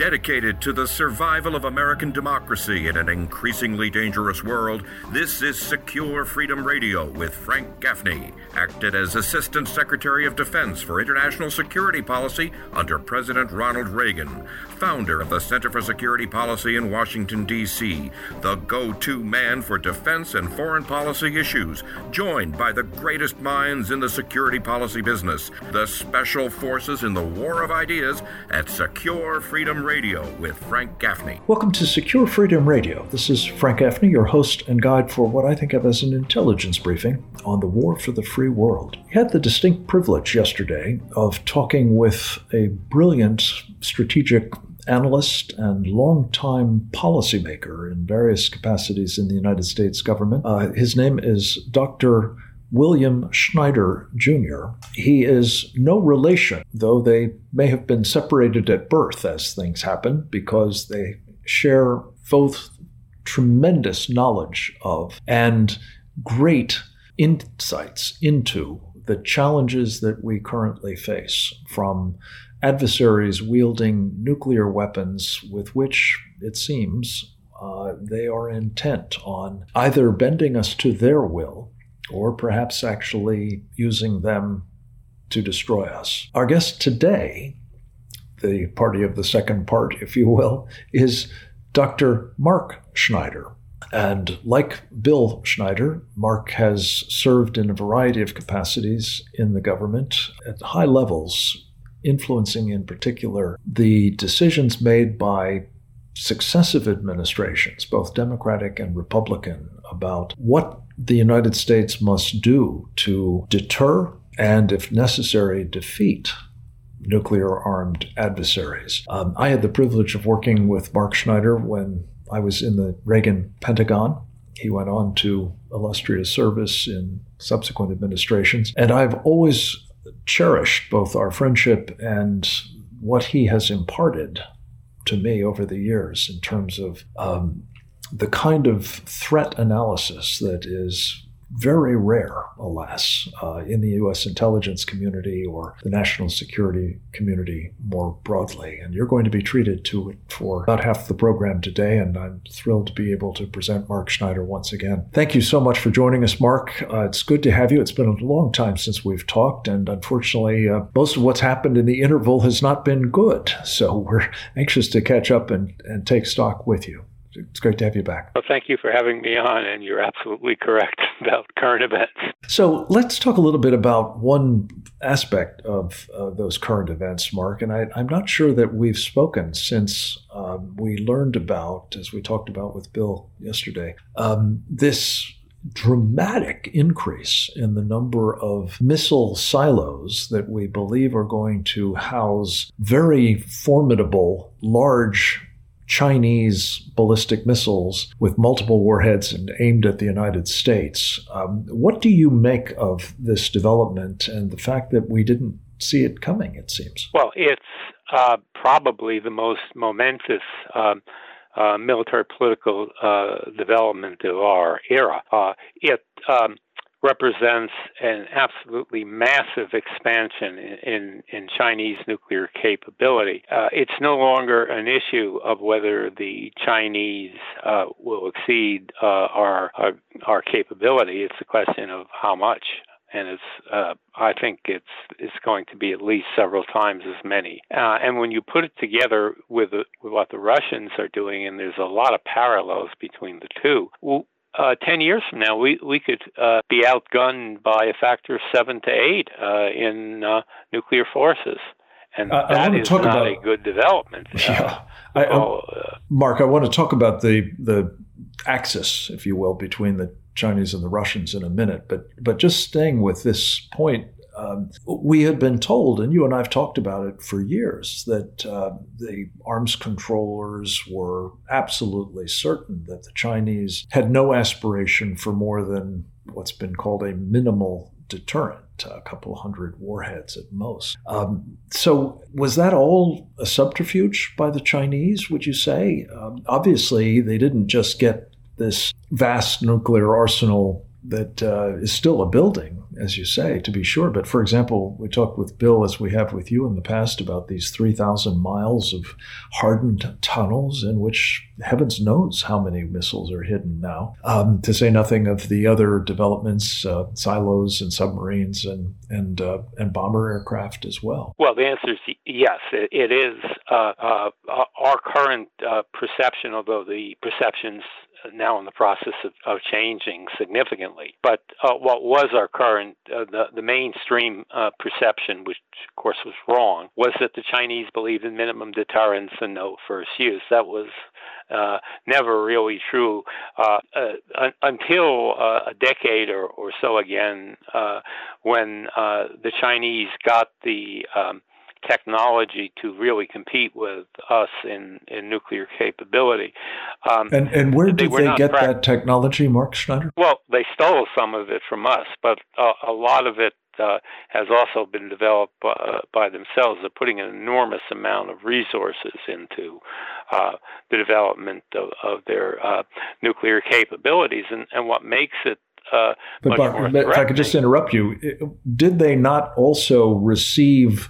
Dedicated to the survival of American democracy in an increasingly dangerous world, this is Secure Freedom Radio with Frank Gaffney, acted as Assistant Secretary of Defense for International Security Policy under President Ronald Reagan, founder of the Center for Security Policy in Washington, D.C., the go-to man for defense and foreign policy issues, joined by the greatest minds in the security policy business, the special forces in the war of ideas at Secure Freedom Radio with Frank Gaffney. Welcome to Secure Freedom Radio. This is Frank Gaffney, your host and guide for what I think of as an intelligence briefing on the war for the free world. We had the distinct privilege yesterday of talking with a brilliant strategic analyst and longtime policymaker in various capacities in the United States government. His name is Dr. William Schneider, Jr. He is no relation, though they may have been separated at birth as things happen, because they share both tremendous knowledge of and great insights into the challenges that we currently face from adversaries wielding nuclear weapons with which, it seems, they are intent on either bending us to their will or perhaps actually using them to destroy us. Our guest today, the party of the second part, if you will, is Dr. Mark Schneider. And like Bill Schneider, Mark has served in a variety of capacities in the government at high levels, influencing in particular the decisions made by successive administrations, both Democratic and Republican, about what the United States must do to deter and, if necessary, defeat nuclear-armed adversaries. I had the privilege of working with Mark Schneider when I was in the Reagan Pentagon. He went on to illustrious service in subsequent administrations, and I've always cherished both our friendship and what he has imparted to me over the years in terms of the kind of threat analysis that is very rare, alas, in the U.S. intelligence community or the national security community more broadly. And you're going to be treated to it for about half the program today, and I'm thrilled to be able to present Mark Schneider once again. Thank you so much for joining us, Mark. It's good to have you. It's been a long time since we've talked, and unfortunately, most of what's happened in the interval has not been good. So we're anxious to catch up and take stock with you. It's great to have you back. Well, thank you for having me on, and you're absolutely correct about current events. So let's talk a little bit about one aspect of those current events, Mark. And I'm not sure that we've spoken since we learned about, as we talked about with Bill yesterday, this dramatic increase in the number of missile silos that we believe are going to house very formidable, large Chinese ballistic missiles with multiple warheads and aimed at the United States. What do you make of this development and the fact that we didn't see it coming, it seems? Well, it's probably the most momentous military political development of our era. It represents an absolutely massive expansion in Chinese nuclear capability. It's no longer an issue of whether the Chinese will exceed our capability. It's a question of how much. And I think it's going to be at least several times as many. And when you put it together with what the Russians are doing, and there's a lot of parallels between the two, 10 years from now, we could be outgunned by a factor of 7 to 8 in nuclear forces. And that is not a good development. Yeah. Mark, I want to talk about the axis, if you will, between the Chinese and the Russians in a minute. But just staying with this point, we had been told, and you and I have talked about it for years, that the arms controllers were absolutely certain that the Chinese had no aspiration for more than what's been called a minimal deterrent, a couple of hundred warheads at most. So was that all a subterfuge by the Chinese, would you say? Obviously, they didn't just get this vast nuclear arsenal that is still a building, as you say, to be sure. But for example, we talked with Bill, as we have with you in the past, about these 3,000 miles of hardened tunnels in which heavens knows how many missiles are hidden now, to say nothing of the other developments, silos and submarines and bomber aircraft as well. Well, the answer is yes. It is our current perception, although the perceptions now in the process of changing significantly. But what was our current, the mainstream perception, which of course was wrong, was that the Chinese believed in minimum deterrence and no first use. That was never really true until a decade or so again, when the Chinese got the technology to really compete with us in nuclear capability. And where did they get that technology, Mark Schneider? Well, they stole some of it from us, but a lot of it has also been developed by themselves. They're putting an enormous amount of resources into the development of their nuclear capabilities, and what makes it but Mark, if I could just interrupt you, did they not also receive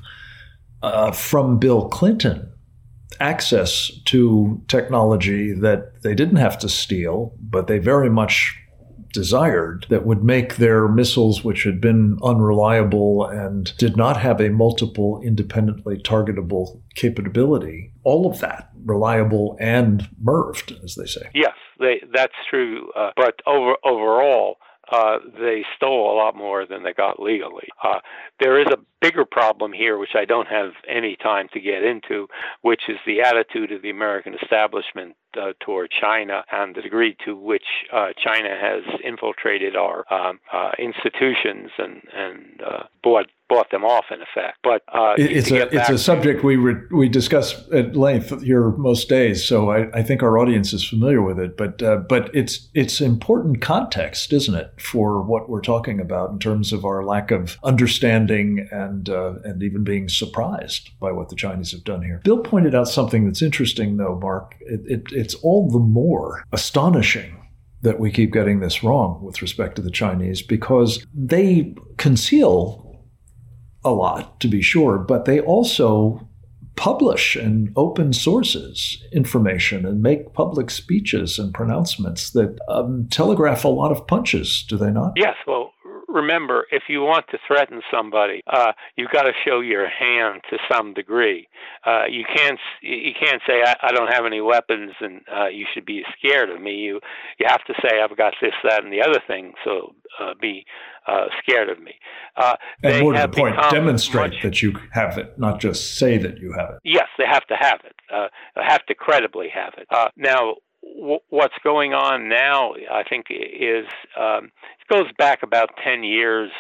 from Bill Clinton access to technology that they didn't have to steal, but they very much desired, that would make their missiles, which had been unreliable and did not have a multiple independently targetable capability, all of that reliable and MIRVed, as they say? Yes, that's true. But overall, they stole a lot more than they got legally. There is a bigger problem here, which I don't have any time to get into, which is the attitude of the American establishment toward China and the degree to which China has infiltrated our institutions and bought them off, in effect. But it's a subject we discuss at length here most days, so I think our audience is familiar with it. But it's important context, isn't it, for what we're talking about in terms of our lack of understanding and even being surprised by what the Chinese have done here. Bill pointed out something that's interesting, though, Mark. It's all the more astonishing that we keep getting this wrong with respect to the Chinese, because they conceal a lot, to be sure, but they also publish in open sources information and make public speeches and pronouncements that telegraph a lot of punches, do they not? Yes. Well, remember, if you want to threaten somebody, you've got to show your hand to some degree. You can't say I don't have any weapons and you should be scared of me. You have to say I've got this, that, and the other thing. So be scared of me. And more to the point, demonstrate that you have it, not just say that you have it. Yes, they have to have it. They have to credibly have it. Now, what's going on now, I think, is it goes back about 10 years.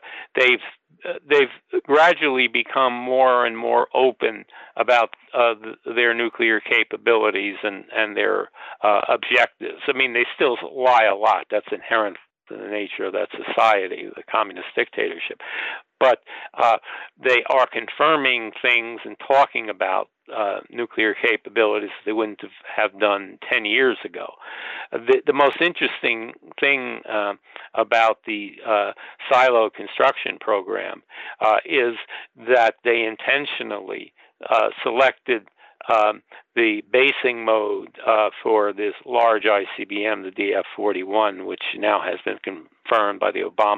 They've gradually become more and more open about their nuclear capabilities and their objectives. I mean, they still lie a lot. That's inherent in the nature of that society, the communist dictatorship. But they are confirming things and talking about nuclear capabilities they wouldn't have done 10 years ago. The most interesting thing about the silo construction program is that they intentionally selected the basing mode for this large ICBM, the DF-41, which now has been confirmed by the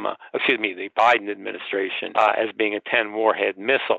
Biden administration as being a 10-warhead missile.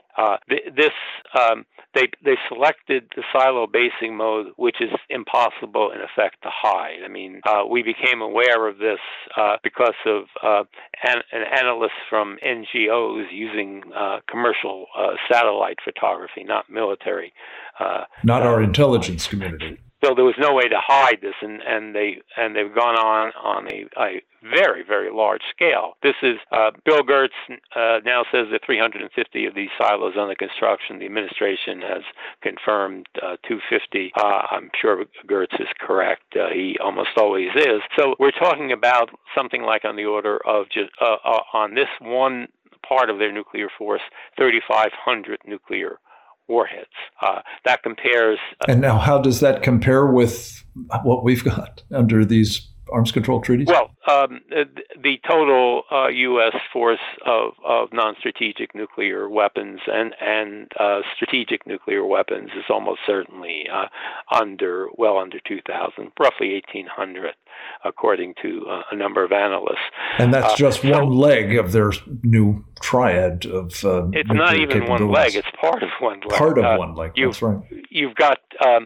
They selected the silo basing mode, which is impossible, in effect, to hide. I mean, we became aware of this because of an analyst from NGOs using commercial satellite photography, not military. Not our intelligence community. So there was no way to hide this, and they've gone on a very, very large scale. This is Bill Gertz now says that 350 of these silos under construction. The administration has confirmed 250. I'm sure Gertz is correct. He almost always is. So we're talking about something like on the order of just on this one part of their nuclear force, 3,500 nuclear warheads. That compares. And now, how does that compare with what we've got under these arms control treaties? Well, the total U.S. force of non-strategic nuclear weapons and strategic nuclear weapons is almost certainly well under 2,000, roughly 1,800, according to a number of analysts. And that's just one leg of their new triad of it's not even one leg; it's part of one leg. Part of one leg. That's right. You've got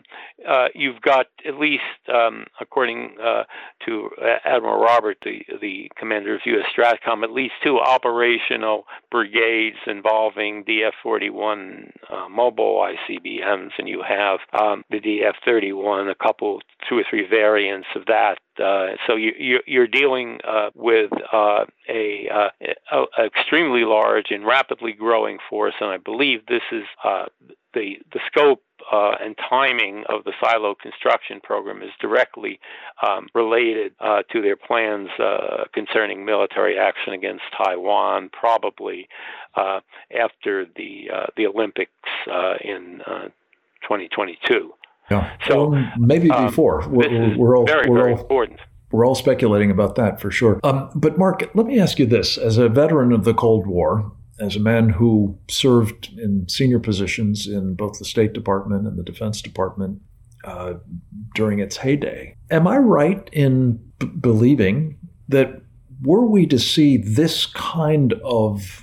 at least, according to Admiral Robert, the commander of U.S. STRATCOM, at least 2 operational brigades involving DF-41 mobile ICBMs, and you have the DF-31, 2 or 3 variants of that. So you're dealing with a extremely large and rapidly growing force, and I believe this is the scope and timing of the silo construction program is directly related to their plans concerning military action against Taiwan, probably after the Olympics in 2022. Yeah. So maybe before. We're all very important. We're all speculating about that for sure. But Mark, let me ask you this: as a veteran of the Cold War, as a man who served in senior positions in both the State Department and the Defense Department during its heyday, am I right in believing that were we to see this kind of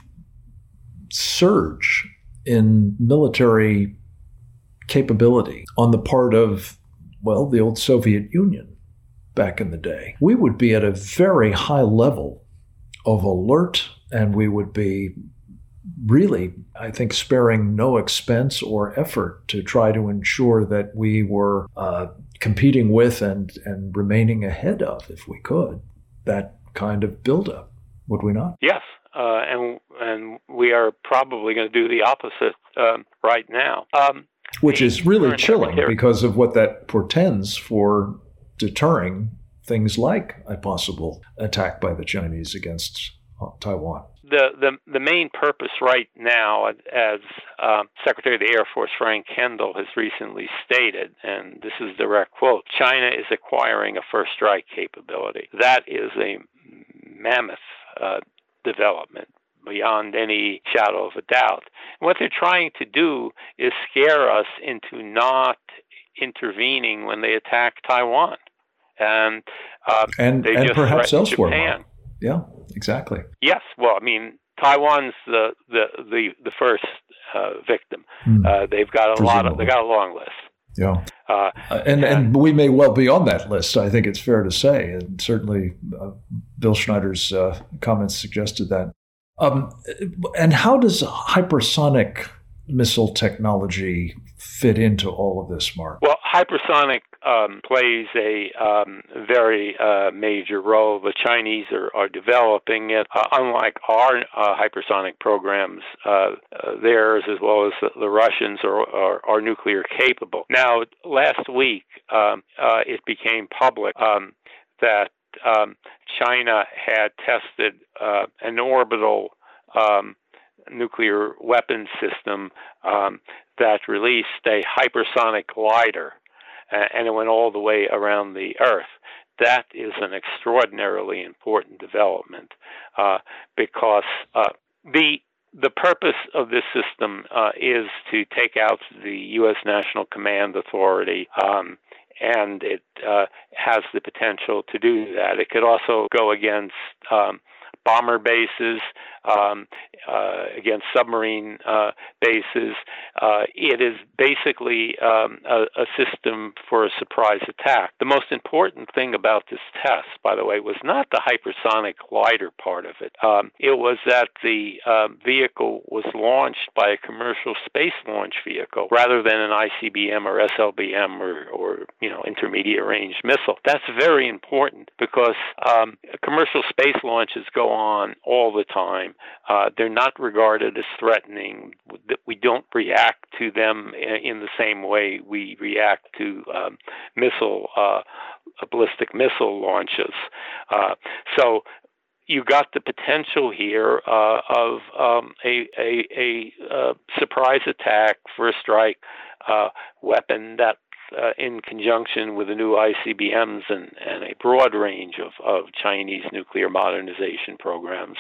surge in military capability on the part of, well, the old Soviet Union back in the day, we would be at a very high level of alert, and we would be really, I think, sparing no expense or effort to try to ensure that we were competing with and remaining ahead of, if we could, that kind of buildup, would we not? Yes, and we are probably going to do the opposite right now. Which is really chilling because of what that portends for deterring things like a possible attack by the Chinese against Taiwan. The main purpose right now, as Secretary of the Air Force Frank Kendall has recently stated, and this is a direct quote, China is acquiring a first strike capability. That is a mammoth development beyond any shadow of a doubt. And what they're trying to do is scare us into not intervening when they attack Taiwan. And perhaps elsewhere. Japan. Yeah, exactly. Yes, well, I mean, Taiwan's the first victim. They've got they got a long list. Yeah, and we may well be on that list. I think it's fair to say, and certainly Bill Schneider's comments suggested that. And how does hypersonic missile technology fit into all of this, Mark? Well, hypersonic plays a very major role. The Chinese are developing it. Unlike our hypersonic programs, theirs as well as the Russians are nuclear capable. Now, last week, it became public that China had tested an orbital nuclear weapons system that released a hypersonic glider, and it went all the way around the Earth. That is an extraordinarily important development because the purpose of this system is to take out the U.S. National Command Authority, and it has the potential to do that. It could also go against bomber bases, against submarine bases. It is basically a system for a surprise attack. The most important thing about this test, by the way, was not the hypersonic glider part of it. It was that the vehicle was launched by a commercial space launch vehicle rather than an ICBM or SLBM or intermediate range missile. That's very important because commercial space launches go on all the time. They're not regarded as threatening. We don't react to them in the same way we react to ballistic missile launches. So you got the potential here of a surprise attack, first strike weapon that in conjunction with the new ICBMs and a broad range of Chinese nuclear modernization programs,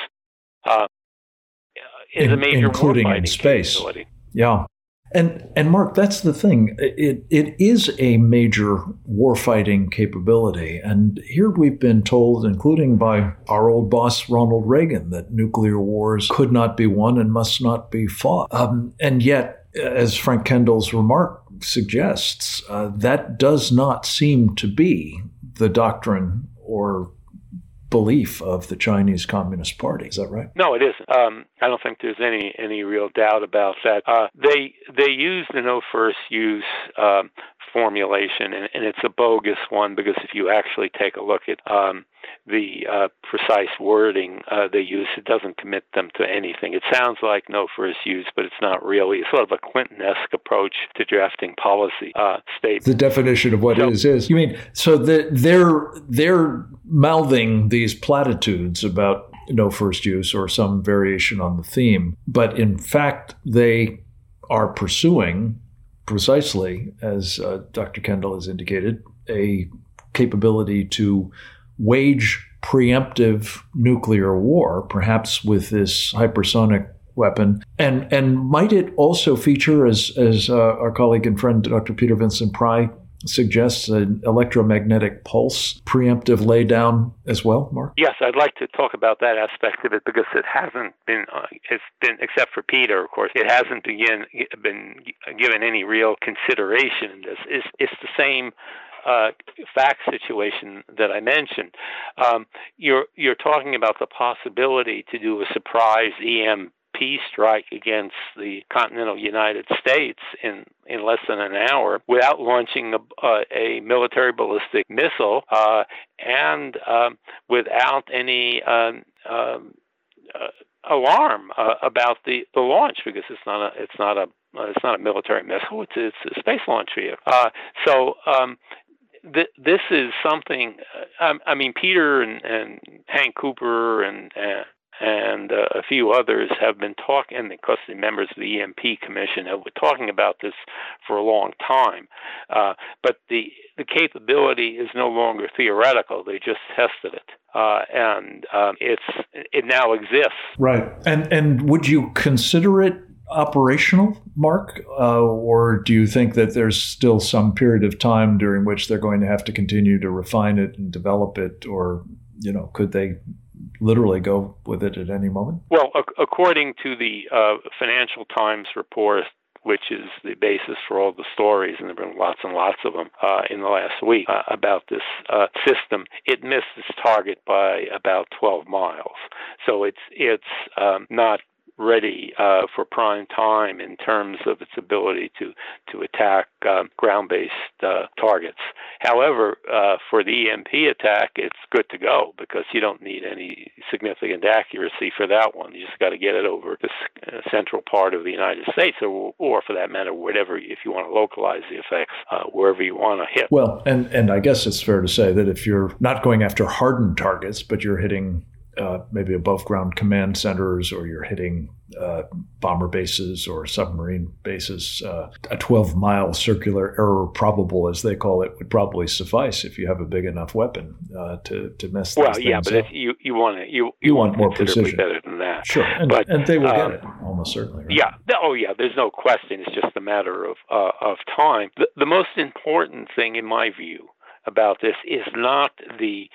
is a major including in space. Yeah. And Mark, that's the thing. It is a major warfighting capability. And here we've been told, including by our old boss, Ronald Reagan, that nuclear wars could not be won and must not be fought. And yet, as Frank Kendall's remark suggests, that does not seem to be the doctrine or belief of the Chinese Communist Party. Is that right? No, it isn't. I don't think there's any real doubt about that. They use the no first use formulation, and it's a bogus one, because if you actually take a look at the precise wording they use, it doesn't commit them to anything. It sounds like no first use, but it's not really. It's sort of a Clinton-esque approach to drafting policy statements. The definition of what is. You mean, so they're mouthing these platitudes about no first use or some variation on the theme, but in fact they are pursuing, precisely as Dr. Kendall has indicated, a capability to wage preemptive nuclear war, perhaps with this hypersonic weapon. And might it also feature, as our colleague and friend Dr. Peter Vincent Pry suggests, an electromagnetic pulse preemptive laydown as well, Mark? Yes, I'd like to talk about that aspect of it, because it hasn't been, except for Peter, of course, it hasn't been given any real consideration in this. It's the same fact situation that I mentioned. You're talking about the possibility to do a surprise EMP strike against the continental United States in less than an hour without launching a military ballistic missile and without any alarm about the launch, because it's not a military missile. It's a space launch vehicle. This is something. I mean, Peter and Hank Cooper and a few others have been talking, and of course the members of the EMP Commission have been talking about this for a long time. But the capability is no longer theoretical. They just tested it, and it now exists. Right. And would you consider it operational, Mark? Or do you think that there's still some period of time during which they're going to have to continue to refine it and develop it? Or, could they literally go with it at any moment? Well, according to the Financial Times report, which is the basis for all the stories, and there have been lots and lots of them in the last week about this system, it missed its target by about 12 miles. So it's not ready for prime time in terms of its ability to attack ground-based targets. However, for the EMP attack, it's good to go, because you don't need any significant accuracy for that one. You just got to get it over the central part of the United States, or for that matter, whatever, if you want to localize the effects wherever you want to hit. Well, and I guess it's fair to say that if you're not going after hardened targets, but you're hitting maybe above ground command centers, or you're hitting bomber bases or submarine bases, a 12-mile circular error probable, as they call it, would probably suffice if you have a big enough weapon to mess these things but up. if you want more precision, better than that. Sure, and they will get it almost certainly. Right? Yeah. There's no question. It's just a matter of time. The most important thing, in my view, about this is not the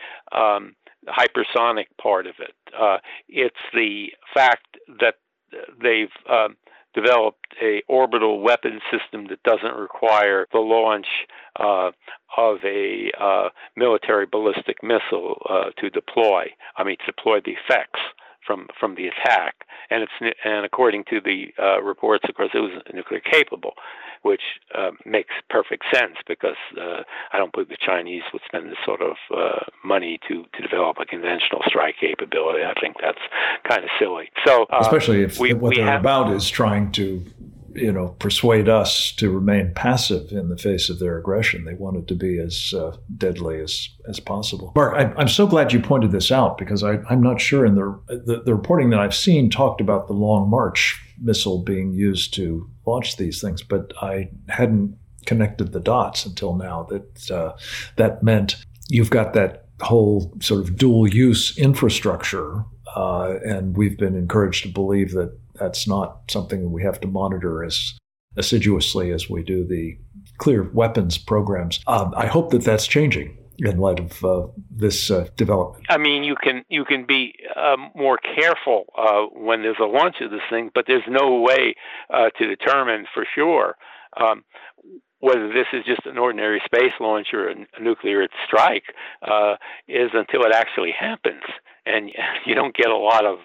hypersonic part of it. It's the fact that they've developed a orbital weapon system that doesn't require the launch of a military ballistic missile to deploy the effects from the attack. And according to the reports, of course, it was nuclear capable, which makes perfect sense, because I don't believe the Chinese would spend this sort of money to develop a conventional strike capability. I think that's kind of silly. So, especially if what they're about is trying to, persuade us to remain passive in the face of their aggression. They want it to be as deadly as possible. Mark, I'm so glad you pointed this out, because I'm not sure in the reporting that I've seen talked about the Long March missile being used to launch these things, but I hadn't connected the dots until now, that meant you've got that whole sort of dual use infrastructure, and we've been encouraged to believe that that's not something that we have to monitor as assiduously as we do the clear weapons programs. I hope that that's changing in light of this development. I mean, you can be more careful when there's a launch of this thing, but there's no way to determine for sure whether this is just an ordinary space launch or a nuclear strike is until it actually happens, and you don't get a lot of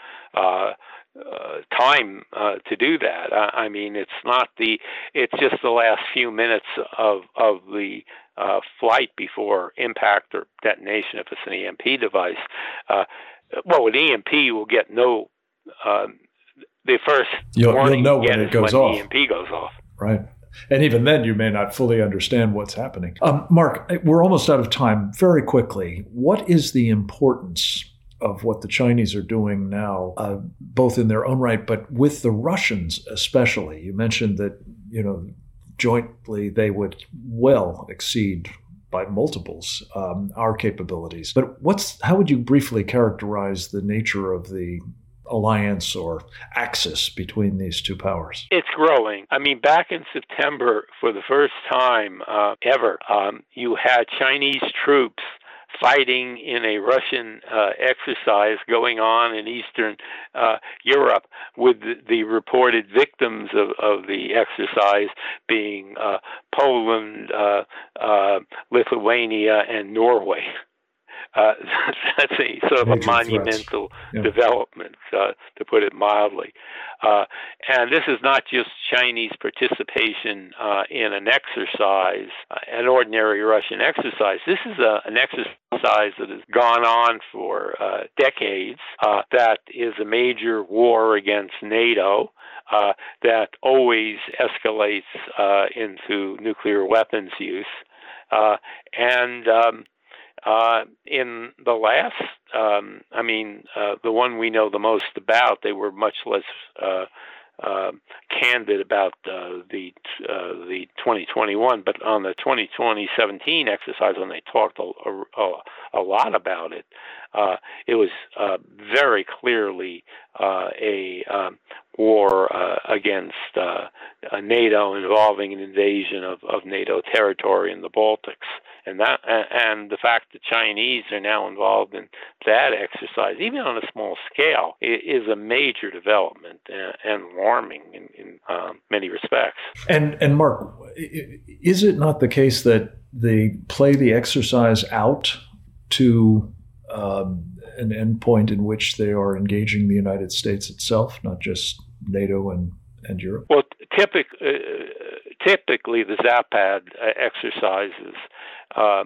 time to do that. I mean, it's just the last few minutes of the flight before impact or detonation if it's an EMP device. Well, with EMP, you will get the first warning you'll know when it goes off. The EMP goes off. Right. And even then, you may not fully understand what's happening. Mark, we're almost out of time. Very quickly, what is the importance of what the Chinese are doing now, both in their own right, but with the Russians especially? You mentioned that, jointly they would well exceed by multiples our capabilities. But how would you briefly characterize the nature of the alliance or axis between these two powers? It's growing. I mean, back in September, for the first time ever, you had Chinese troops fighting in a Russian exercise going on in Eastern Europe, with the reported victims of the exercise being Poland, Lithuania, and Norway. That's a sort of a monumental development, to put it mildly. And this is not just Chinese participation in an exercise, an ordinary Russian exercise. This is an exercise that has gone on for decades, that is a major war against NATO, that always escalates into nuclear weapons use. In the last, the one we know the most about, they were much less candid about the 2021, but on the 2017 exercise, when they talked a lot about it, it was very clearly a war against NATO, involving an invasion of NATO territory in the Baltics. And the fact that Chinese are now involved in that exercise, even on a small scale, is a major development and alarming in many respects. And Mark, is it not the case that they play the exercise out to an endpoint in which they are engaging the United States itself, not just NATO and Europe? Well, typically the Zapad exercises are,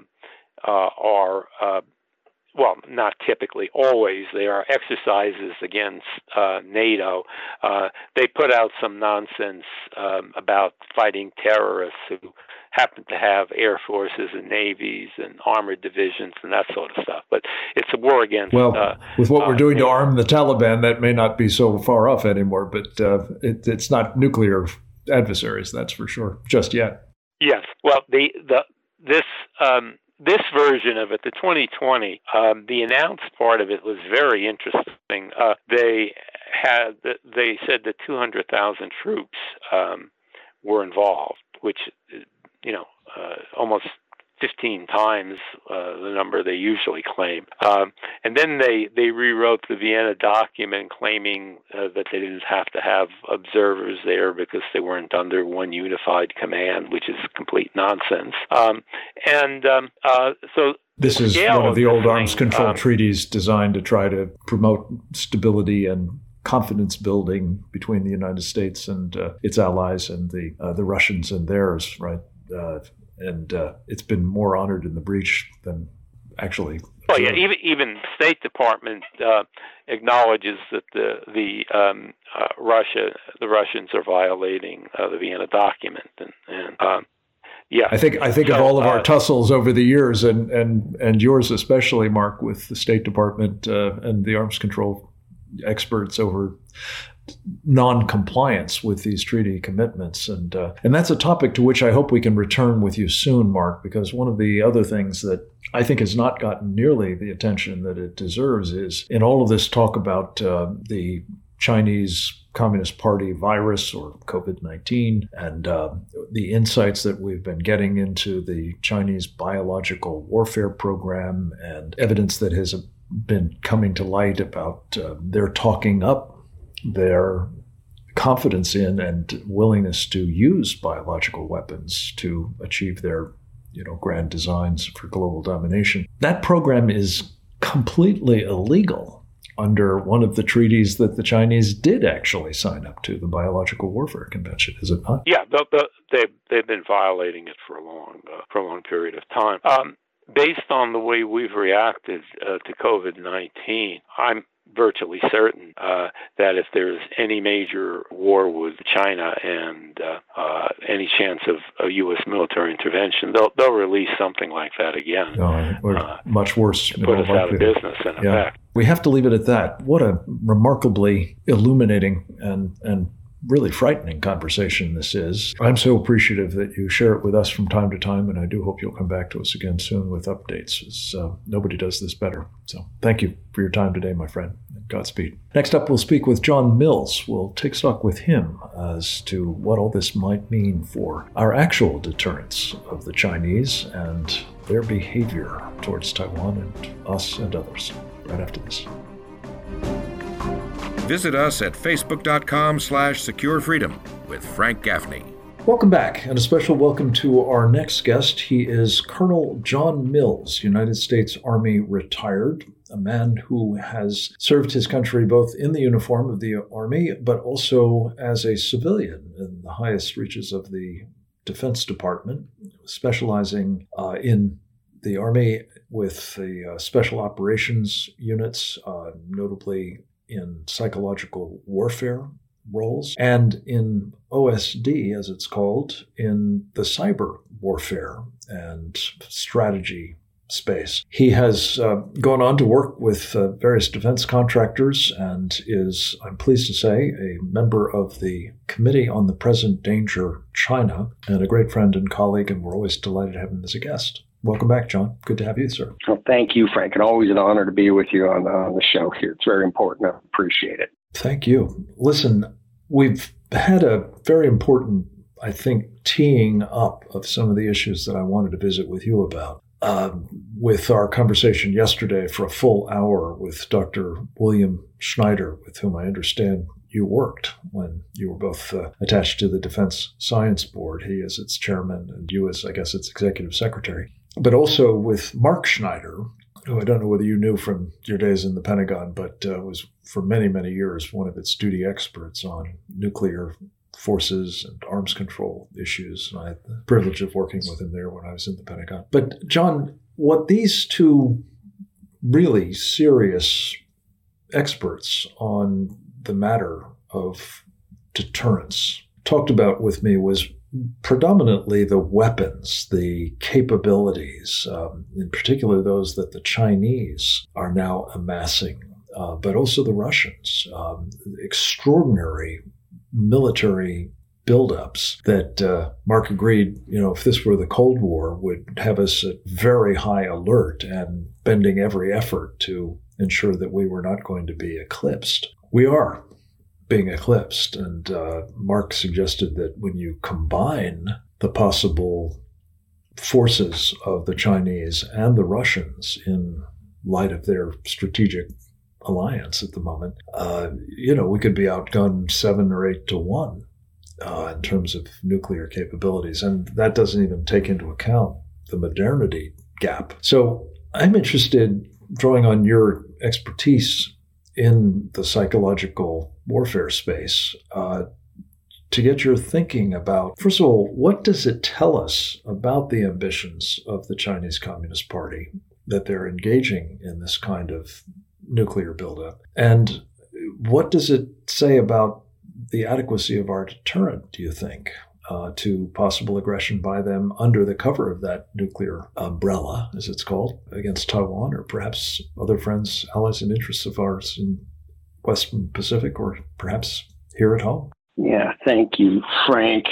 well, not typically, always, they are exercises against NATO. They put out some nonsense about fighting terrorists who happen to have air forces and navies and armored divisions and that sort of stuff. But it's a war against... Well, with what we're doing to arm the Taliban, that may not be so far off anymore, but it's not nuclear adversaries, that's for sure, just yet. Yes. Well, this version of it, the 2020, the announced part of it was very interesting. They said that 200,000 troops were involved, which almost 15 times the number they usually claim. And then they rewrote the Vienna document, claiming that they didn't have to have observers there because they weren't under one unified command, which is complete nonsense. So this is one of the old arms control treaties designed to try to promote stability and confidence building between the United States and its allies and the Russians and theirs, right? And it's been more honored in the breach than actually. Well, yeah, even State Department acknowledges that the Russians are violating the Vienna document, and yeah. I think of all of our tussles over the years, and yours especially, Mark, with the State Department and the arms control experts over non-compliance with these treaty commitments. And that's a topic to which I hope we can return with you soon, Mark, because one of the other things that I think has not gotten nearly the attention that it deserves is in all of this talk about the Chinese Communist Party virus or COVID-19 and the insights that we've been getting into the Chinese biological warfare program and evidence that has been coming to light about their talking up their confidence in and willingness to use biological weapons to achieve their, grand designs for global domination. That program is completely illegal under one of the treaties that the Chinese did actually sign up to, the Biological Warfare Convention, is it not? Yeah, they've been violating it for a long period of time. Based on the way we've reacted to COVID-19, I'm virtually certain that if there's any major war with China and any chance of a U.S. military intervention, they'll release something like that again. Or much worse. Put us out of business, in effect. We have to leave it at that. What a remarkably illuminating and really frightening conversation this is. I'm so appreciative that you share it with us from time to time, and I do hope you'll come back to us again soon with updates, as nobody does this better. So thank you for your time today, my friend. Godspeed. Next up, we'll speak with John Mills. We'll take stock with him as to what all this might mean for our actual deterrence of the Chinese and their behavior towards Taiwan and us and others. Right after this. Visit us at facebook.com/securefreedom with Frank Gaffney. Welcome back, and a special welcome to our next guest. He is Colonel John Mills, United States Army retired, a man who has served his country both in the uniform of the Army, but also as a civilian in the highest reaches of the Defense Department, specializing in the Army with the Special Operations units, notably in psychological warfare roles, and in OSD, as it's called, in the cyber warfare and strategy space. He has gone on to work with various defense contractors and is, I'm pleased to say, a member of the Committee on the Present Danger China, and a great friend and colleague, and we're always delighted to have him as a guest. Welcome back, John. Good to have you, sir. Well, thank you, Frank, and always an honor to be with you on the show here. It's very important. I appreciate it. Thank you. Listen, we've had a very important, I think, teeing up of some of the issues that I wanted to visit with you about. With our conversation yesterday for a full hour with Dr. William Schneider, with whom I understand you worked when you were both attached to the Defense Science Board, he as its chairman and you as, I guess, its executive secretary. But also with Mark Schneider, who I don't know whether you knew from your days in the Pentagon, but was for many, many years one of its duty experts on nuclear forces and arms control issues. And I had the privilege of working with him there when I was in the Pentagon. But John, what these two really serious experts on the matter of deterrence talked about with me was predominantly the weapons, the capabilities, in particular those that the Chinese are now amassing, but also the Russians. Extraordinary military buildups that Mark agreed, if this were the Cold War, would have us at very high alert and bending every effort to ensure that we were not going to be eclipsed. We are being eclipsed, and Mark suggested that when you combine the possible forces of the Chinese and the Russians in light of their strategic alliance at the moment, we could be outgunned 7 or 8 to 1 in terms of nuclear capabilities. And that doesn't even take into account the modernity gap. So I'm interested, drawing on your expertise in the psychological warfare space, to get your thinking about, first of all, what does it tell us about the ambitions of the Chinese Communist Party that they're engaging in this kind of nuclear buildup? And what does it say about the adequacy of our deterrent, do you think, to possible aggression by them under the cover of that nuclear umbrella, as it's called, against Taiwan or perhaps other friends, allies, and interests of ours in Western Pacific, or perhaps here at home? Yeah, thank you, Frank.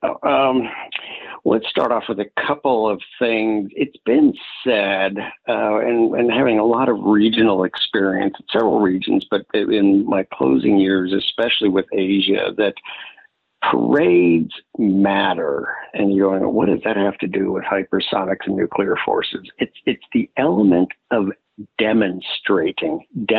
Let's start off with a couple of things. It's been said, and having a lot of regional experience in several regions, but in my closing years, especially with Asia, that parades matter. And you're going, what does that have to do with hypersonics and nuclear forces? It's the element of demonstrating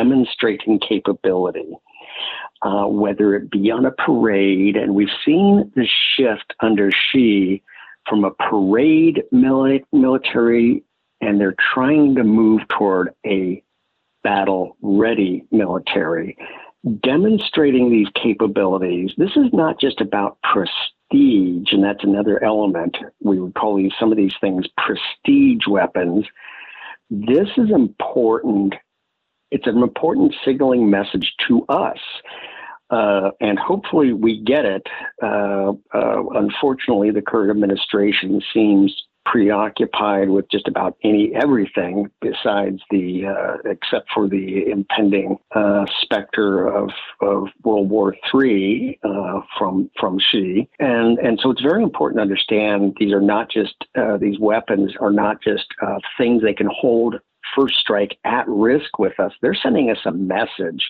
capability. Whether it be on a parade, and we've seen the shift under Xi from a parade military, and they're trying to move toward a battle-ready military. Demonstrating these capabilities, this is not just about prestige, and that's another element. We would call some of these things prestige weapons. This is important. It's an important signaling message to us. And hopefully we get it. Unfortunately, the current administration seems preoccupied with just about everything besides except for the impending specter of World War III from Xi. And so it's very important to understand these are not just, these weapons are not just things they can hold first strike at risk with us. They're sending us a message.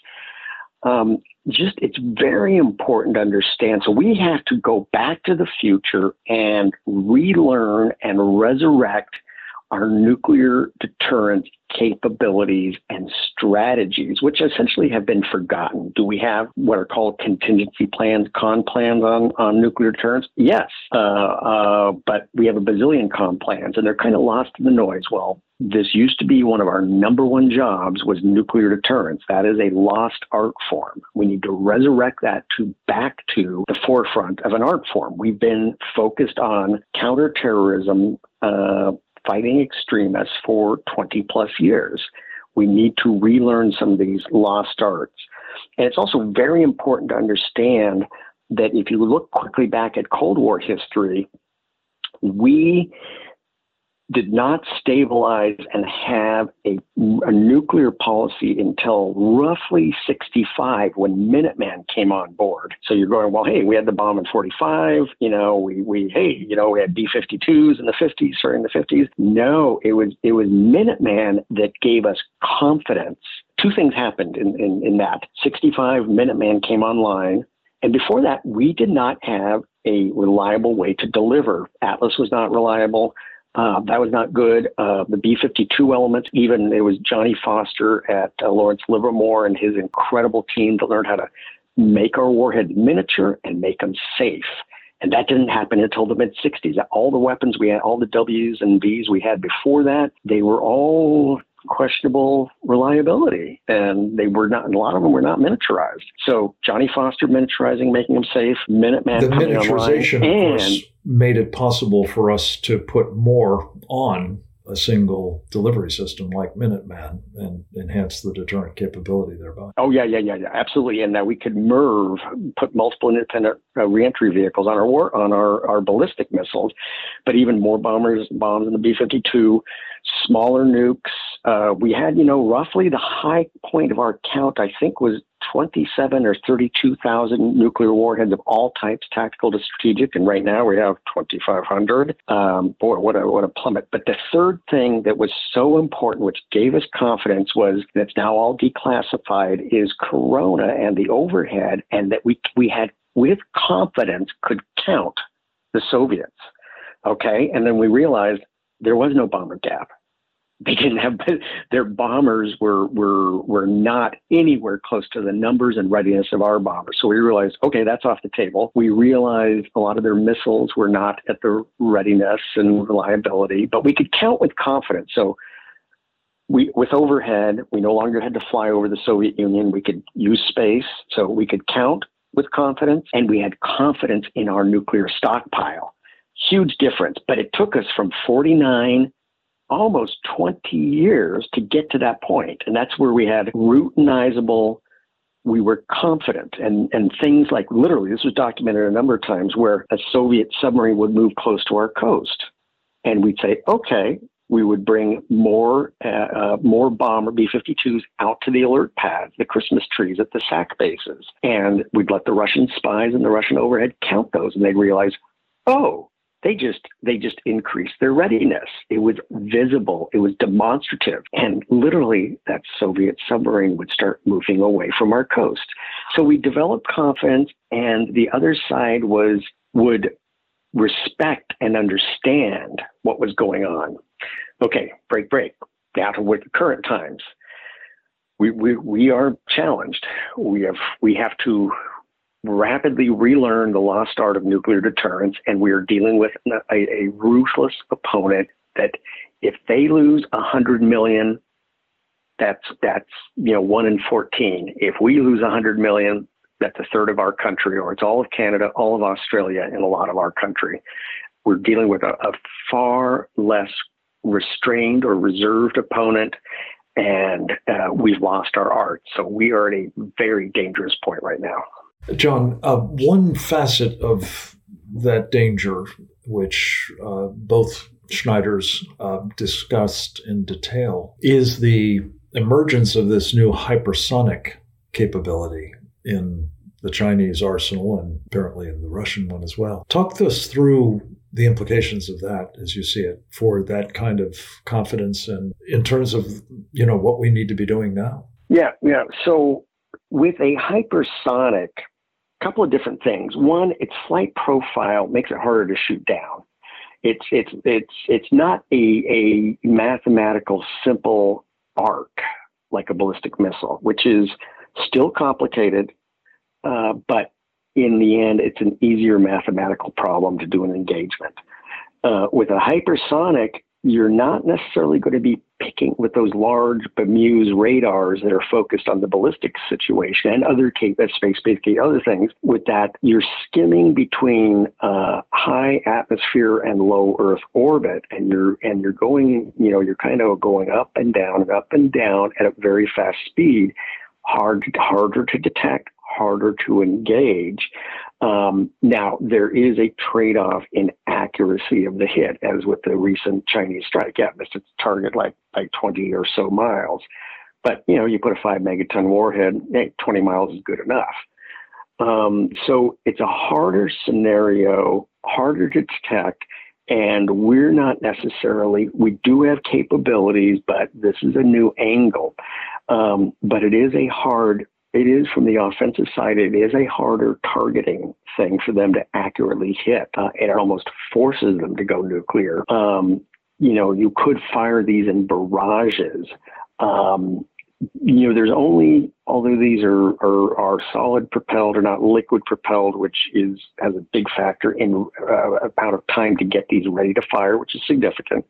It's very important to understand. So we have to go back to the future and relearn and resurrect our nuclear deterrent capabilities and strategies, which essentially have been forgotten. Do we have what are called contingency plans, con plans on nuclear deterrence? Yes. But we have a bazillion con plans, and they're kind of lost in the noise. Well, this used to be one of our number one jobs was nuclear deterrence. That is a lost art form. We need to resurrect that back to the forefront of an art form. We've been focused on counterterrorism, fighting extremists for 20 plus years. We need to relearn some of these lost arts. And it's also very important to understand that if you look quickly back at Cold War history, we did not stabilize and have a nuclear policy until roughly 65 when Minuteman came on board. So you're going, well, hey, we had the bomb in 45, we had B-52s in the 50s, starting in the 50s. No, it was Minuteman that gave us confidence. Two things happened in that. 65, Minuteman came online. And before that, we did not have a reliable way to deliver. Atlas was not reliable. That was not good. The B-52 elements, even it was Johnny Foster at Lawrence Livermore and his incredible team that learned how to make our warhead miniature and make them safe. And that didn't happen until the mid-60s. All the weapons we had, all the Ws and Vs we had before that, they were all questionable reliability, and they were not. A lot of them were not miniaturized. So Johnny Foster miniaturizing, making them safe. Minuteman the coming miniaturization, online, of course, made it possible for us to put more on a single delivery system like Minuteman and enhance the deterrent capability thereby. Oh yeah, absolutely. And that we could put multiple independent reentry vehicles on our ballistic missiles, but even more bombs in the B-52, smaller nukes. We had, roughly the high point of our count, I think, was 27 or 32,000 nuclear warheads of all types, tactical to strategic, and right now we have 2,500. Boy, what a plummet! But the third thing that was so important, which gave us confidence, was that's now all declassified, is Corona and the overhead, and that we had with confidence could count the Soviets. Okay, and then we realized there was no bomber gap. They didn't have their bombers were not anywhere close to the numbers and readiness of our bombers. So we realized, okay, that's off the table. We realized a lot of their missiles were not at the readiness and reliability, but we could count with confidence. So with overhead, we no longer had to fly over the Soviet Union. We could use space, so we could count with confidence, and we had confidence in our nuclear stockpile. Huge difference, but it took us from 49 almost 20 years to get to that point. And that's where we had routinizable, we were confident, and things like, literally, this was documented a number of times, where a Soviet submarine would move close to our coast. And we'd say, okay, We would bring more bomber B-52s out to the alert pads, the Christmas trees at the SAC bases. And we'd let the Russian spies and the Russian overhead count those, and they'd realize, oh, they just increased their readiness. It was visible. It was demonstrative. And literally that Soviet submarine would start moving away from our coast. So we developed confidence, and the other side would respect and understand what was going on. Okay, break. Now to with the current times. We are challenged. We have to rapidly relearn the lost art of nuclear deterrence, and we are dealing with a ruthless opponent that if they lose 100 million, that's 1 in 14. If we lose 100 million, that's a third of our country, or it's all of Canada, all of Australia, and a lot of our country. We're dealing with a far less restrained or reserved opponent, and we've lost our art. So we are at a very dangerous point right now. John, one facet of that danger, which both Schneiders discussed in detail, is the emergence of this new hypersonic capability in the Chinese arsenal and apparently in the Russian one as well. Talk us through the implications of that as you see it for that kind of confidence and in terms of, what we need to be doing now. Yeah. So with a hypersonic, a couple of different things. One, its flight profile makes it harder to shoot down. It's not a mathematical simple arc like a ballistic missile, which is still complicated, but in the end, it's an easier mathematical problem to do an engagement. With a hypersonic, you're not necessarily going to be picking with those large BMEWS radars that are focused on the ballistic situation and other space-based other things. With that, you're skimming between high atmosphere and low Earth orbit, and you're going, you're kind of going up and down at a very fast speed, harder to detect, harder to engage. Now, there is a trade-off in accuracy of the hit, as with the recent Chinese strike. Yeah, it's a target like 20 or so miles. But, you put a 5 megaton warhead, 20 miles is good enough. So it's a harder scenario, harder to detect, and we do have capabilities, but this is a new angle. But it is from the offensive side, it is a harder targeting thing for them to accurately hit. And it almost forces them to go nuclear. You could fire these in barrages. There's only, although these are solid propelled or not liquid propelled, which has a big factor in amount of time to get these ready to fire, which is significant.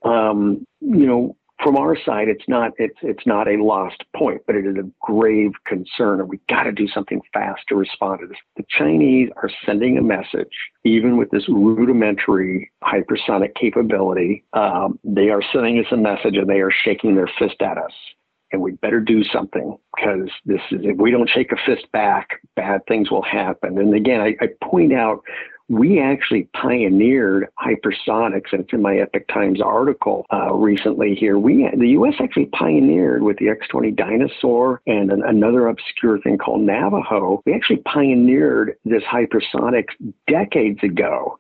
From our side, it's not a lost point, but it is a grave concern, and we got to do something fast to respond to this. The Chinese are sending a message, even with this rudimentary hypersonic capability. They are sending us a message, and they are shaking their fist at us. And we better do something, because if we don't shake a fist back, bad things will happen. And again, I point out, we actually pioneered hypersonics, and it's in my Epoch Times article recently here. The U.S. actually pioneered with the X-20 Dinosaur and another obscure thing called Navajo. We actually pioneered this hypersonics decades ago,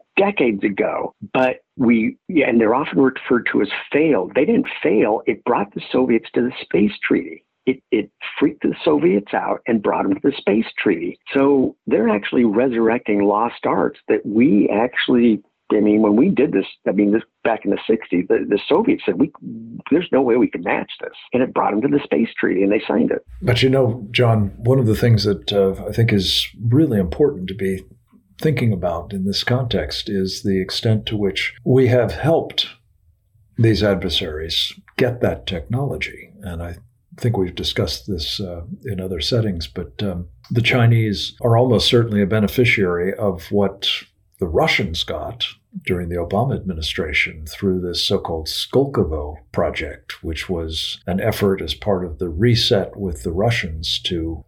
but and they're often referred to as failed. They didn't fail. It brought the Soviets to the space treaty. It freaked the Soviets out and brought them to the space treaty. So they're actually resurrecting lost arts that we actually, when we did this, this back in the 60s, the Soviets said, there's no way we can match this. And it brought them to the space treaty, and they signed it. But John, one of the things that I think is really important to be thinking about in this context is the extent to which we have helped these adversaries get that technology. And I think we've discussed this in other settings, but the Chinese are almost certainly a beneficiary of what the Russians got during the Obama administration through this so-called Skolkovo project, which was an effort as part of the reset with the Russians to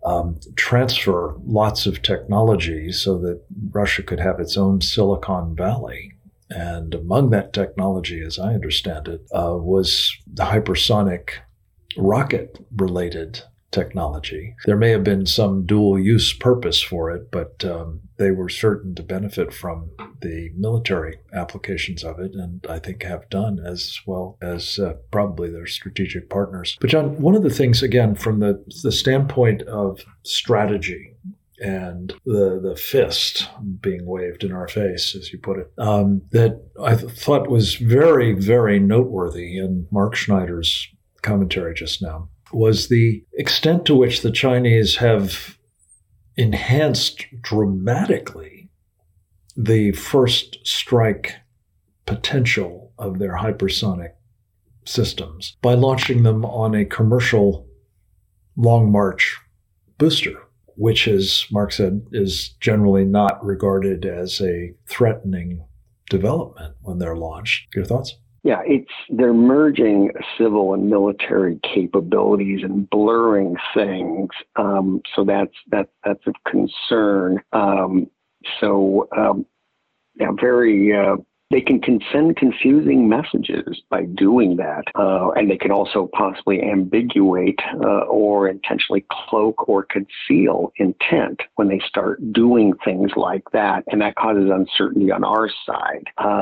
transfer lots of technology so that Russia could have its own Silicon Valley. And among that technology, as I understand it, was the hypersonic rocket-related technology. There may have been some dual-use purpose for it, but they were certain to benefit from the military applications of it, and I think have done, as well as probably their strategic partners. But John, one of the things, again, from the standpoint of strategy and the fist being waved in our face, as you put it, that I thought was very, very noteworthy in Mark Schneider's commentary just now, was the extent to which the Chinese have enhanced dramatically the first strike potential of their hypersonic systems by launching them on a commercial Long March booster, which, as Mark said, is generally not regarded as a threatening development when they're launched. Your thoughts? Yeah, they're merging civil and military capabilities and blurring things. So that's of concern. They can send confusing messages by doing that, and they can also possibly ambiguate or intentionally cloak or conceal intent when they start doing things like that, and that causes uncertainty on our side.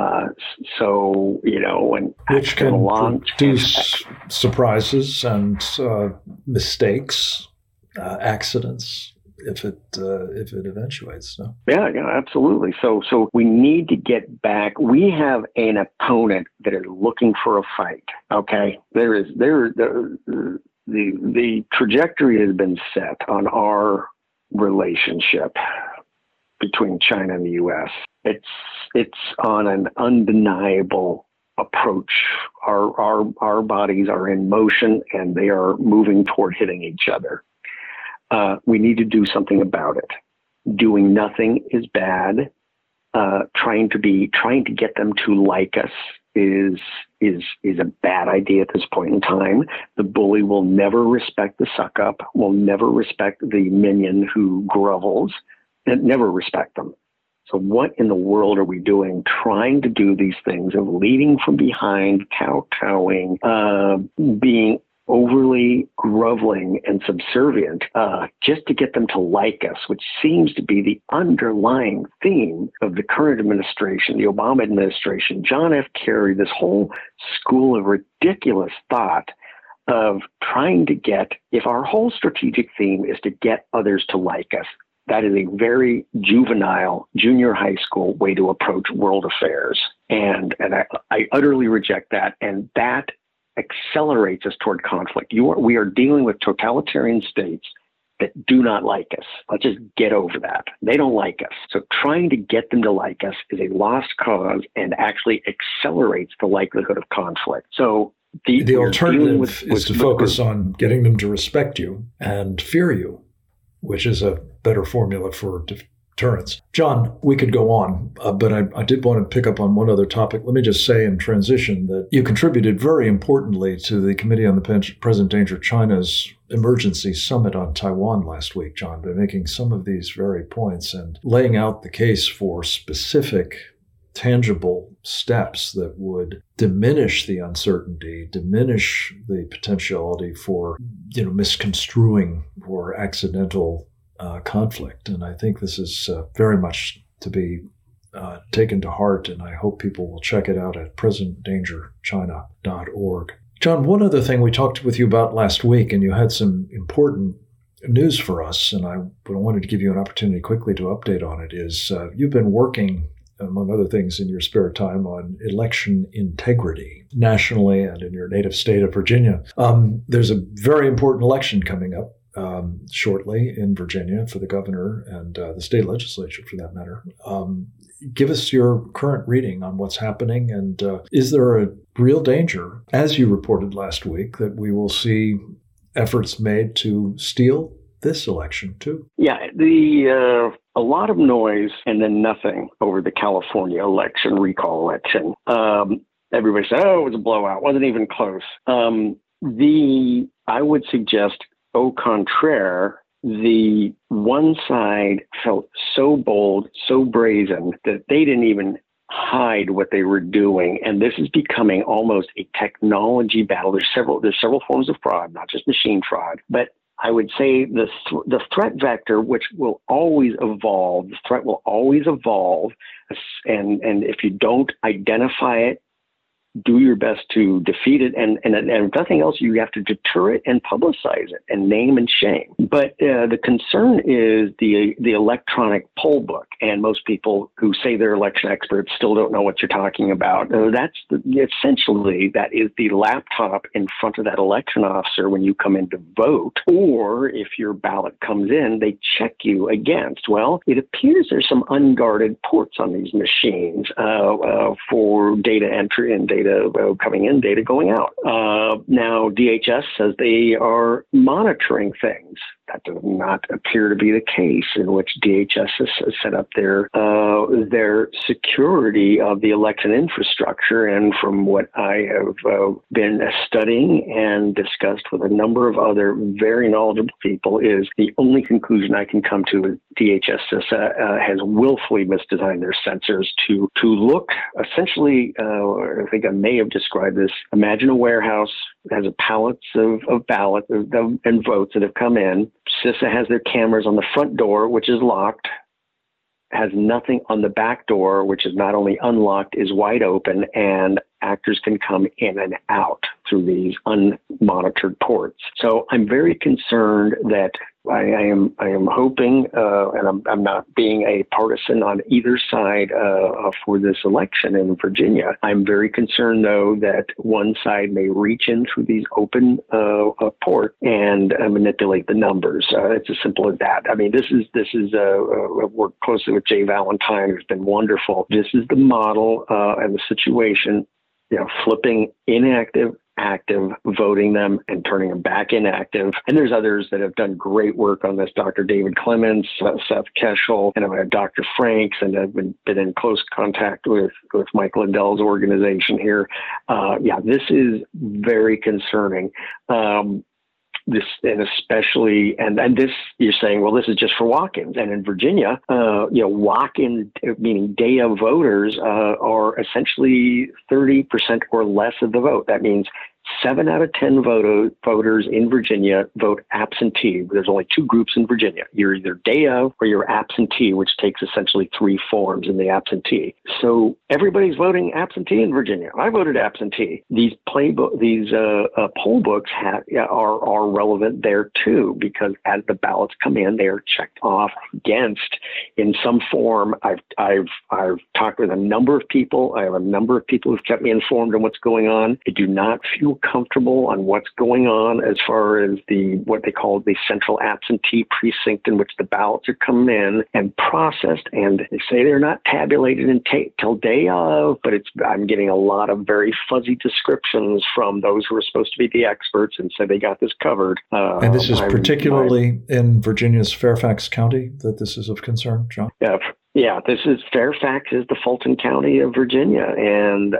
Which can produce surprises and mistakes, accidents, if it eventuates. No? Yeah, absolutely. So we need to get back. We have an opponent that is looking for a fight. Okay, the trajectory has been set on our relationship between China and the U.S. It's on an undeniable approach. Our bodies are in motion and they are moving toward hitting each other. We need to do something about it. Doing nothing is bad. Trying to get them to like us is a bad idea at this point in time. The bully will never respect the suck up, will never respect the minion who grovels, and never respect them. So what in the world are we doing trying to do these things of leading from behind, kowtowing, being overly groveling and subservient just to get them to like us, which seems to be the underlying theme of the current administration, the Obama administration, John F. Kerry, this whole school of ridiculous thought of trying to get, if our whole strategic theme is to get others to like us, that is a very juvenile junior high school way to approach world affairs. And I utterly reject that. And that accelerates us toward conflict. We are dealing with totalitarian states that do not like us. Let's just get over that. They don't like us. So trying to get them to like us is a lost cause and actually accelerates the likelihood of conflict. So the alternative is to focus on getting them to respect you and fear you, which is a better formula for deterrence. John, we could go on, but I did want to pick up on one other topic. Let me just say in transition that you contributed very importantly to the Committee on the Present Danger China's emergency summit on Taiwan last week, John, by making some of these very points and laying out the case for specific, tangible steps that would diminish the uncertainty, diminish the potentiality for, misconstruing or accidental conflict. And I think this is very much to be taken to heart, and I hope people will check it out at presentdangerchina.org. John, one other thing we talked with you about last week, and you had some important news for us, and I wanted to give you an opportunity quickly to update on it, is you've been working, among other things, in your spare time on election integrity nationally and in your native state of Virginia. There's a very important election coming up shortly in Virginia for the governor and the state legislature, for that matter. Give us your current reading on what's happening, and is there a real danger, as you reported last week, that we will see efforts made to steal this election too? Yeah, a lot of noise and then nothing over the California recall election. Everybody said, it was a blowout, wasn't even close. I would suggest, au contraire, the one side felt so bold, so brazen that they didn't even hide what they were doing. And this is becoming almost a technology battle. There's several forms of fraud, not just machine fraud, but I would say the threat vector, which will always evolve, the threat will always evolve. And if you don't identify it, do your best to defeat it. And if nothing else, you have to deter it and publicize it and name and shame. But the concern is the electronic poll book. And most people who say they're election experts still don't know what you're talking about. Essentially, that is the laptop in front of that election officer when you come in to vote. Or if your ballot comes in, they check you against. Well, it appears there's some unguarded ports on these machines for data entry and data coming in, data going out. Now, DHS says they are monitoring things. That does not appear to be the case, in which DHS has set up their security of the election infrastructure. And from what I have been studying and discussed with a number of other very knowledgeable people, is the only conclusion I can come to is DHS has willfully misdesigned their sensors to look essentially, I think I may have described this, imagine a warehouse that has pallets of ballots and votes that have come in. CISA has their cameras on the front door, which is locked, has nothing on the back door, which is not only unlocked, is wide open, and actors can come in and out through these unmonitored ports. So I'm very concerned that I am hoping, and I'm not being a partisan on either side for this election in Virginia. I'm very concerned, though, that one side may reach in through these open ports and manipulate the numbers. It's as simple as that. I mean, this is I've worked closely with Jay Valentine, who's been wonderful. This is the model and the situation. Flipping inactive, active, voting them and turning them back inactive. And there's others that have done great work on this. Dr. David Clements, Seth Keshel, and Dr. Franks, and I've been in close contact with Mike Lindell's organization here. This is very concerning. This, and especially, and this, you're saying, well, this is just for walk-ins. And in Virginia, walk-in, meaning day of voters, are essentially 30% or less of the vote. That means 7 out of 10 voters in Virginia vote absentee. There's only 2 groups in Virginia. You're either day of or you're absentee, which takes essentially 3 forms in the absentee. So everybody's voting absentee in Virginia. I voted absentee. These poll books are relevant there too, because as the ballots come in, they are checked off against in some form. I've talked with a number of people. I have a number of people who've kept me informed on what's going on. I do not feel comfortable on what's going on as far as what they call the central absentee precinct, in which the ballots are coming in and processed, and they say they're not tabulated until day of, but I'm getting a lot of very fuzzy descriptions from those who are supposed to be the experts and say they got this covered. And this is particularly in Virginia's Fairfax County that this is of concern, John? Yeah, this is Fairfax is the Fulton County of Virginia, and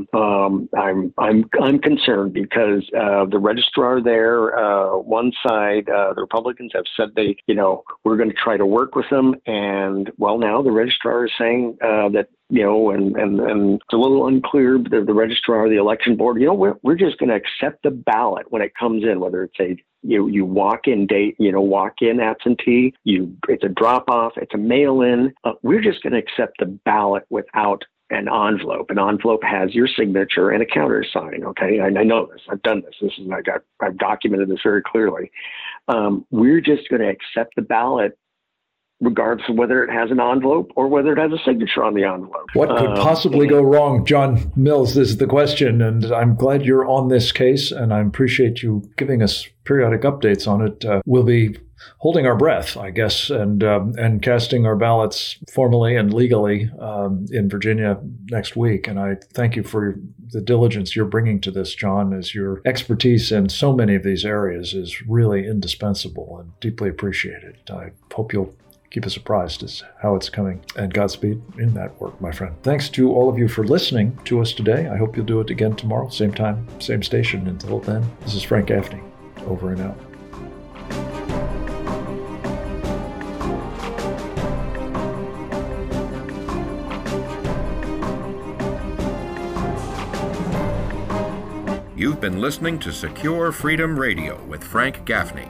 I'm concerned because the registrar there, one side, the Republicans have said we're going to try to work with them, and well, now the registrar is saying that and it's a little unclear. The registrar, the election board, we're just going to accept the ballot when it comes in, whether it's you walk in date, walk in absentee, it's a drop off, it's a mail in. We're just going to accept the ballot without an envelope. An envelope has your signature and a countersign. Okay, I know this. I've done this. I've documented this very clearly. We're just going to accept the ballot, regardless of whether it has an envelope or whether it has a signature on the envelope. What could possibly go wrong? John Mills, this is the question, and I'm glad you're on this case, and I appreciate you giving us periodic updates on it. We'll be holding our breath, I guess, and casting our ballots formally and legally in Virginia next week. And I thank you for the diligence you're bringing to this, John, as your expertise in so many of these areas is really indispensable and deeply appreciated. I hope you'll keep us apprised as how it's coming. And Godspeed in that work, my friend. Thanks to all of you for listening to us today. I hope you'll do it again tomorrow, same time, same station. Until then, this is Frank Gaffney, over and out. You've been listening to Secure Freedom Radio with Frank Gaffney.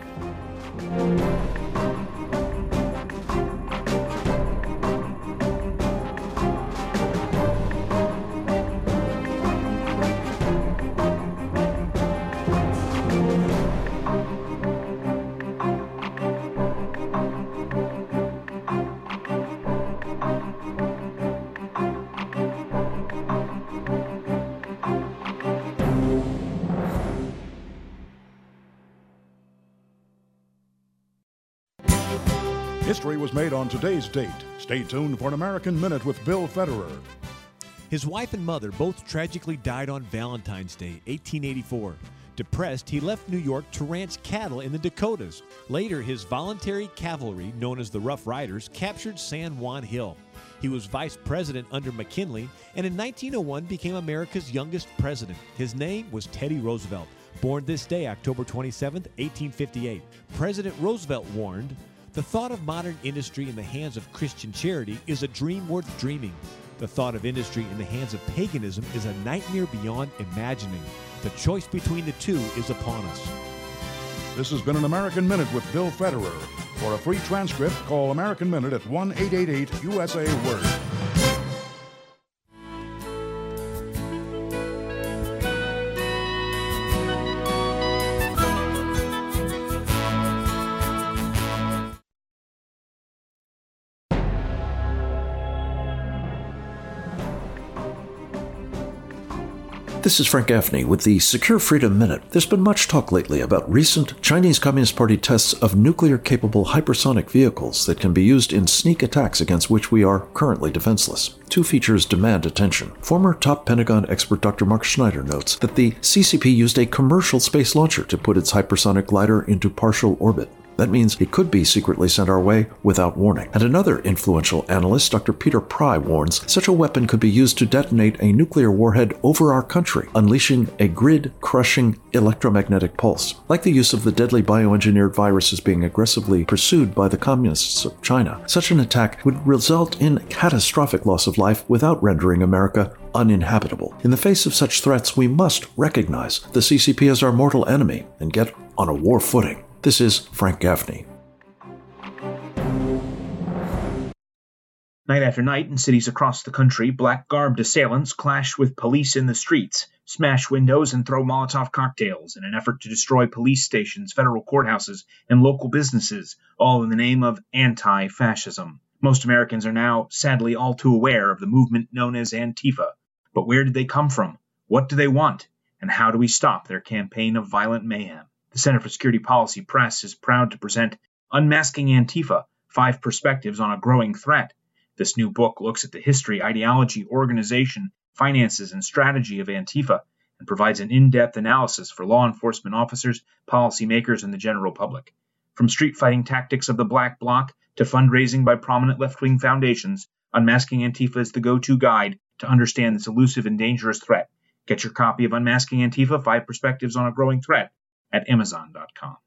History was made on today's date. Stay tuned for an American Minute with Bill Federer. His wife and mother both tragically died on Valentine's Day, 1884. Depressed, he left New York to ranch cattle in the Dakotas. Later, his voluntary cavalry, known as the Rough Riders, captured San Juan Hill. He was vice president under McKinley, and in 1901 became America's youngest president. His name was Teddy Roosevelt, born this day, October 27, 1858. President Roosevelt warned, "The thought of modern industry in the hands of Christian charity is a dream worth dreaming. The thought of industry in the hands of paganism is a nightmare beyond imagining. The choice between the two is upon us." This has been an American Minute with Bill Federer. For a free transcript, call American Minute at 1-888-USA-WORD. This is Frank Gaffney with the Secure Freedom Minute. There's been much talk lately about recent Chinese Communist Party tests of nuclear-capable hypersonic vehicles that can be used in sneak attacks against which we are currently defenseless. Two features demand attention. Former top Pentagon expert Dr. Mark Schneider notes that the CCP used a commercial space launcher to put its hypersonic glider into partial orbit. That means it could be secretly sent our way without warning. And another influential analyst, Dr. Peter Pry, warns such a weapon could be used to detonate a nuclear warhead over our country, unleashing a grid-crushing electromagnetic pulse. Like the use of the deadly bioengineered viruses being aggressively pursued by the communists of China, such an attack would result in catastrophic loss of life without rendering America uninhabitable. In the face of such threats, we must recognize the CCP as our mortal enemy and get on a war footing. This is Frank Gaffney. Night after night in cities across the country, black-garbed assailants clash with police in the streets, smash windows and throw Molotov cocktails in an effort to destroy police stations, federal courthouses, and local businesses, all in the name of anti-fascism. Most Americans are now, sadly, all too aware of the movement known as Antifa. But where did they come from? What do they want? And how do we stop their campaign of violent mayhem? The Center for Security Policy Press is proud to present Unmasking Antifa, 5 Perspectives on a Growing Threat. This new book looks at the history, ideology, organization, finances, and strategy of Antifa and provides an in-depth analysis for law enforcement officers, policymakers, and the general public. From street-fighting tactics of the Black Bloc to fundraising by prominent left-wing foundations, Unmasking Antifa is the go-to guide to understand this elusive and dangerous threat. Get your copy of Unmasking Antifa, 5 Perspectives on a Growing Threat at Amazon.com.